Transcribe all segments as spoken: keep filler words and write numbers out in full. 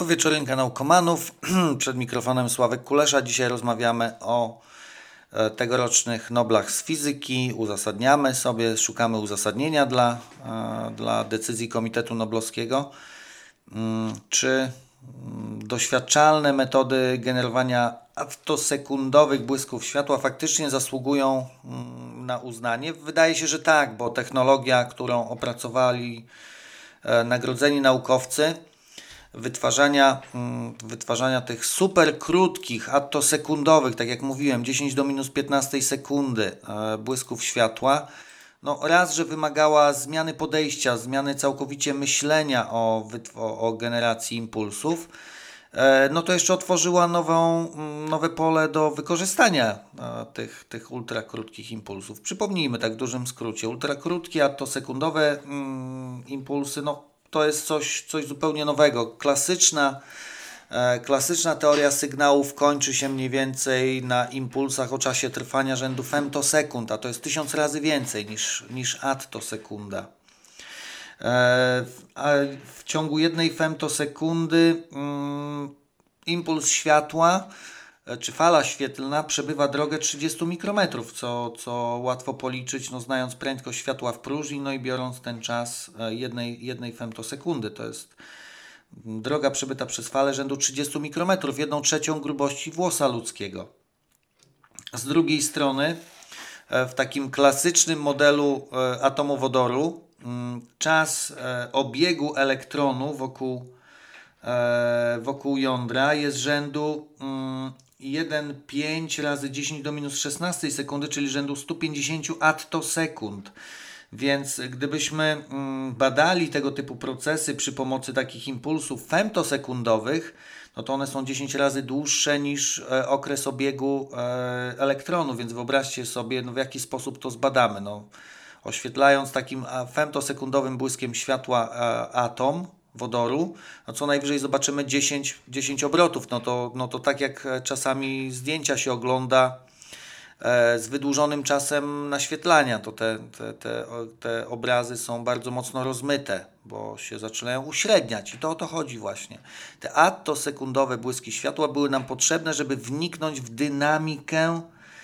Państwo, wieczorynka naukomanów. Przed mikrofonem Sławek Kulesza. Dzisiaj rozmawiamy o tegorocznych Noblach z fizyki. Uzasadniamy sobie, szukamy uzasadnienia dla, dla decyzji Komitetu Noblowskiego. Czy doświadczalne metody generowania attosekundowych błysków światła faktycznie zasługują na uznanie? Wydaje się, że tak, bo technologia, którą opracowali nagrodzeni naukowcy, wytwarzania, wytwarzania tych super krótkich, attosekundowych, tak jak mówiłem, dziesięć do minus piętnaście sekundy błysków światła, no raz, że wymagała zmiany podejścia, zmiany całkowicie myślenia o, o, o generacji impulsów, no to jeszcze otworzyła nową, nowe pole do wykorzystania tych, tych ultrakrótkich impulsów. Przypomnijmy tak w dużym skrócie, ultrakrótkie, attosekundowe mm, impulsy, no to jest coś, coś zupełnie nowego. Klasyczna, e, klasyczna teoria sygnałów kończy się mniej więcej na impulsach o czasie trwania rzędu femtosekund, a to jest tysiąc razy więcej niż, niż attosekunda. E, a w ciągu jednej femtosekundy mm, impuls światła czy fala świetlna przebywa drogę trzydzieści mikrometrów, co, co łatwo policzyć, no, znając prędkość światła w próżni, no i biorąc ten czas jednej, jednej femtosekundy. To jest droga przebyta przez falę rzędu trzydzieści mikrometrów, jedną trzecią grubości włosa ludzkiego. Z drugiej strony, w takim klasycznym modelu atomu wodoru, czas obiegu elektronu wokół, wokół jądra jest rzędu jeden przecinek pięć razy dziesięć do minus szesnaście sekundy, czyli rzędu sto pięćdziesiąt attosekund. Więc gdybyśmy badali tego typu procesy przy pomocy takich impulsów femtosekundowych, no to one są dziesięć razy dłuższe niż okres obiegu elektronu, więc wyobraźcie sobie, no w jaki sposób to zbadamy. No, oświetlając takim femtosekundowym błyskiem światła atom wodoru, no co najwyżej zobaczymy dziesięć, dziesięć obrotów. No to, no to tak jak czasami zdjęcia się ogląda e, z wydłużonym czasem naświetlania, to te, te, te, te obrazy są bardzo mocno rozmyte, bo się zaczynają uśredniać i to o to chodzi właśnie. Te attosekundowe błyski światła były nam potrzebne, żeby wniknąć w dynamikę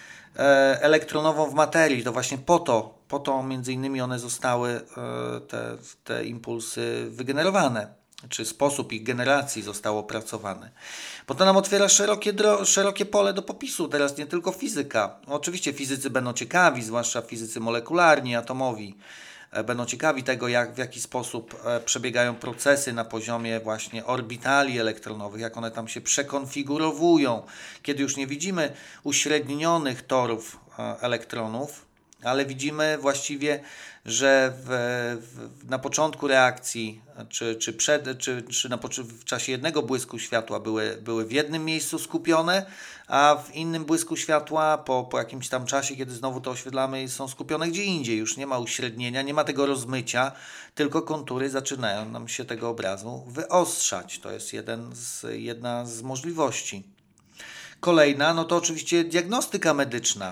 e, elektronową w materii. To właśnie po to Po to między innymi one zostały, te, te impulsy wygenerowane, czy sposób ich generacji został opracowany. Bo to nam otwiera szerokie, dro, szerokie pole do popisu, teraz nie tylko fizyka. No, oczywiście fizycy będą ciekawi, zwłaszcza fizycy molekularni, atomowi, będą ciekawi tego, jak, w jaki sposób przebiegają procesy na poziomie właśnie orbitali elektronowych, jak one tam się przekonfigurowują, kiedy już nie widzimy uśrednionych torów elektronów, ale widzimy właściwie, że w, w, na początku reakcji, czy, czy, przed, czy, czy na, w czasie jednego błysku światła były, były w jednym miejscu skupione, a w innym błysku światła po, po jakimś tam czasie, kiedy znowu to oświetlamy, są skupione gdzie indziej. Już nie ma uśrednienia, nie ma tego rozmycia, tylko kontury zaczynają nam się tego obrazu wyostrzać. To jest jeden z, jedna z możliwości. Kolejna, no to oczywiście diagnostyka medyczna.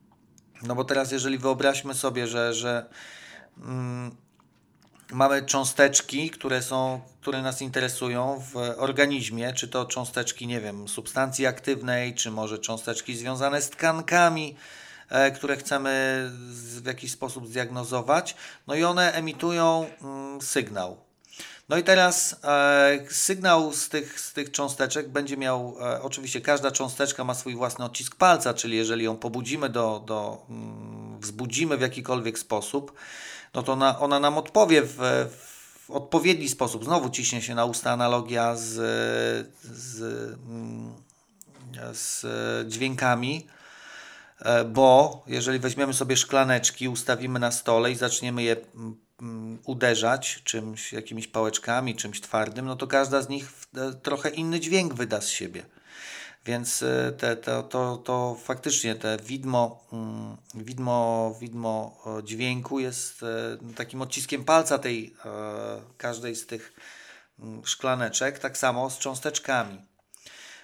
No bo teraz jeżeli wyobraźmy sobie, że, że mm, mamy cząsteczki, które są, które nas interesują w organizmie, czy to cząsteczki, nie wiem, substancji aktywnej, czy może cząsteczki związane z tkankami, e, które chcemy z, w jakiś sposób zdiagnozować, no i one emitują mm, sygnał. No i teraz e, sygnał z tych, z tych cząsteczek będzie miał, e, oczywiście każda cząsteczka ma swój własny odcisk palca, czyli jeżeli ją pobudzimy, do, do, mm, wzbudzimy w jakikolwiek sposób, no to ona, ona nam odpowie w, w odpowiedni sposób. Znowu ciśnie się na usta analogia z, z, z dźwiękami, e, bo jeżeli weźmiemy sobie szklaneczki, ustawimy na stole i zaczniemy je uderzać czymś, jakimiś pałeczkami, czymś twardym, no to każda z nich trochę inny dźwięk wyda z siebie. Więc te, te, to, to faktycznie te widmo, widmo, widmo dźwięku jest takim odciskiem palca tej każdej z tych szklaneczek, tak samo z cząsteczkami.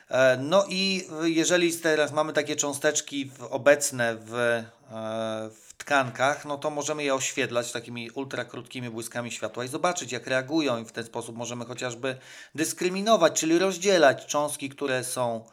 No i jeżeli teraz mamy takie cząsteczki obecne w, w tkankach, no to możemy je oświetlać takimi ultrakrótkimi błyskami światła i zobaczyć, jak reagują, i w ten sposób możemy chociażby dyskryminować, czyli rozdzielać cząstki, które są,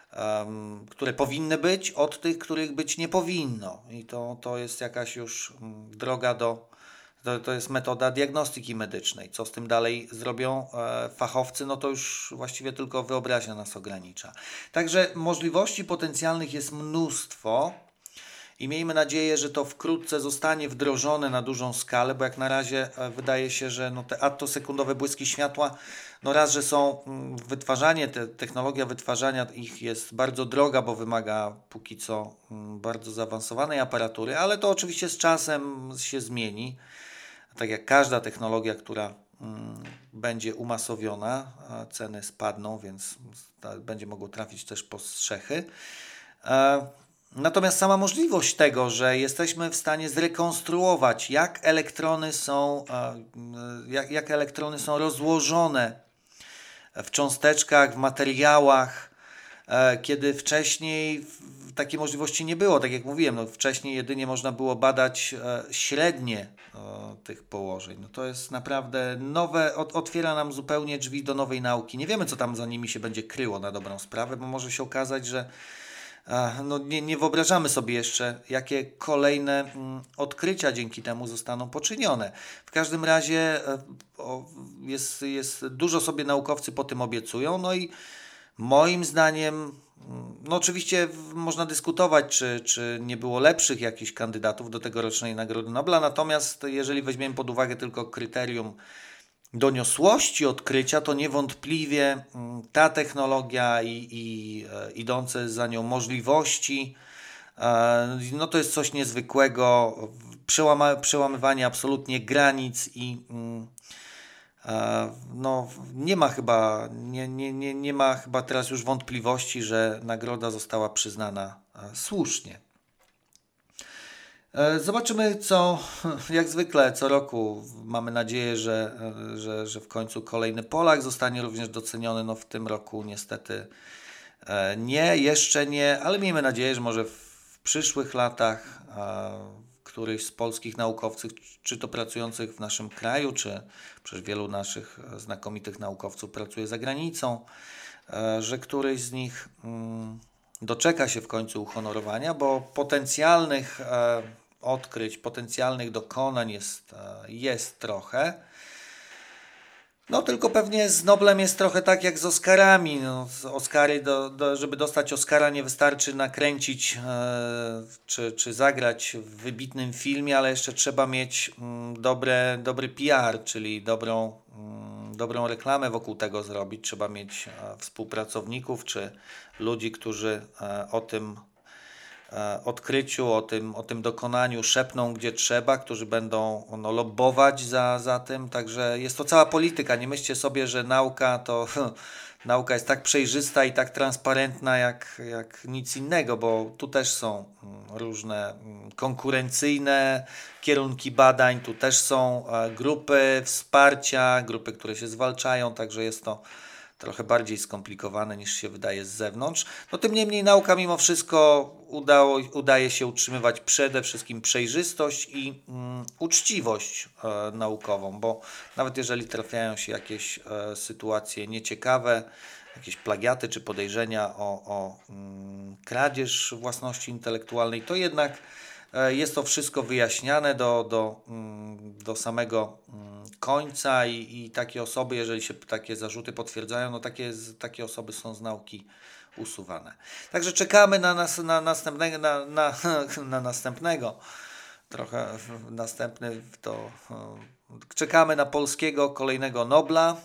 um, które powinny być, od tych, których być nie powinno. I to, to jest jakaś już um, droga do, to, to jest metoda diagnostyki medycznej. Co z tym dalej zrobią e, fachowcy, no to już właściwie tylko wyobraźnia nas ogranicza. Także możliwości potencjalnych jest mnóstwo. I miejmy nadzieję, że to wkrótce zostanie wdrożone na dużą skalę, bo jak na razie wydaje się, że no te attosekundowe błyski światła, no raz, że są wytwarzanie, te, technologia wytwarzania ich jest bardzo droga, bo wymaga póki co bardzo zaawansowanej aparatury, ale to oczywiście z czasem się zmieni. Tak jak każda technologia, która mm, będzie umasowiona, ceny spadną, więc będzie mogło trafić też po strzechy. E, Natomiast sama możliwość tego, że jesteśmy w stanie zrekonstruować, jak elektrony są, jak, jak elektrony są rozłożone w cząsteczkach, w materiałach, kiedy wcześniej takiej możliwości nie było. Tak jak mówiłem, no wcześniej jedynie można było badać średnie tych położeń. No to jest naprawdę nowe, otwiera nam zupełnie drzwi do nowej nauki. Nie wiemy, co tam za nimi się będzie kryło na dobrą sprawę, bo może się okazać, że No nie, nie wyobrażamy sobie jeszcze, jakie kolejne mm, odkrycia dzięki temu zostaną poczynione. W każdym razie e, o, jest, jest dużo sobie naukowcy po tym obiecują, no i moim zdaniem, no oczywiście można dyskutować, czy, czy nie było lepszych jakichś kandydatów do tegorocznej Nagrody Nobla, natomiast jeżeli weźmiemy pod uwagę tylko kryterium doniosłości odkrycia, to niewątpliwie ta technologia i, i e, idące za nią możliwości, e, no to jest coś niezwykłego, przełama, przełamywanie absolutnie granic i e, no, nie ma chyba, nie, nie, nie, nie ma chyba teraz już wątpliwości, że nagroda została przyznana e, słusznie. Zobaczymy, co jak zwykle co roku mamy nadzieję, że, że, że w końcu kolejny Polak zostanie również doceniony. No w tym roku niestety nie, jeszcze nie, ale miejmy nadzieję, że może w przyszłych latach któryś z polskich naukowców, czy to pracujących w naszym kraju, czy przecież wielu naszych znakomitych naukowców pracuje za granicą, że któryś z nich doczeka się w końcu uhonorowania, bo potencjalnych e, odkryć, potencjalnych dokonań jest, e, jest trochę. No tylko pewnie z Noblem jest trochę tak jak z Oscarami. No, Oscary do, do, żeby dostać Oscara nie wystarczy nakręcić e, czy, czy zagrać w wybitnym filmie, ale jeszcze trzeba mieć mm, dobre, dobry P R, czyli dobrą, mm, dobrą reklamę wokół tego zrobić. Trzeba mieć e, współpracowników czy ludzi, którzy e, o tym e, odkryciu, o tym, o tym dokonaniu szepną gdzie trzeba, którzy będą no, lobbować za, za tym. Także jest to cała polityka. Nie myślcie sobie, że nauka to nauka jest tak przejrzysta i tak transparentna jak, jak nic innego, bo tu też są różne konkurencyjne kierunki badań, tu też są e, grupy wsparcia, grupy, które się zwalczają, także jest to trochę bardziej skomplikowane niż się wydaje z zewnątrz. No tym niemniej nauka mimo wszystko udało, udaje się utrzymywać przede wszystkim przejrzystość i mm, uczciwość e, naukową, bo nawet jeżeli trafiają się jakieś e, sytuacje nieciekawe, jakieś plagiaty czy podejrzenia o, o mm, kradzież własności intelektualnej, to jednak jest to wszystko wyjaśniane do, do, do samego końca i, i takie osoby, jeżeli się takie zarzuty potwierdzają, no takie, takie osoby są z nauki usuwane. Także czekamy na, nas, na, następnego, na, na, na następnego, trochę następny to czekamy na polskiego kolejnego Nobla.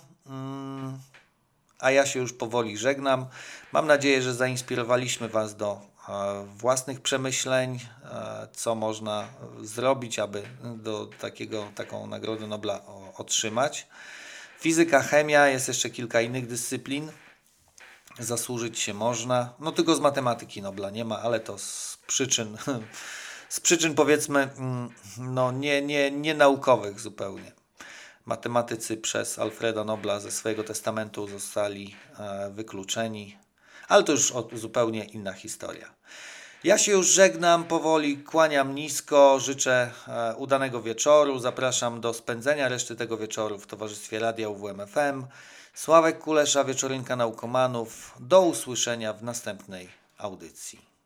A ja się już powoli żegnam. Mam nadzieję, że zainspirowaliśmy Was do własnych przemyśleń, co można zrobić, aby do takiego, taką Nagrodę Nobla otrzymać. Fizyka, chemia, jest jeszcze kilka innych dyscyplin. Zasłużyć się można. No tylko z matematyki Nobla nie ma, ale to z przyczyn, z przyczyn powiedzmy no nie, nie, nie naukowych zupełnie. Matematycy przez Alfreda Nobla ze swojego testamentu zostali wykluczeni. Ale to już zupełnie inna historia. Ja się już żegnam powoli, kłaniam nisko, życzę e, udanego wieczoru, zapraszam do spędzenia reszty tego wieczoru w towarzystwie Radia U W M F M. Sławek Kulesza, Wieczorynka Naukomanów. Do usłyszenia w następnej audycji.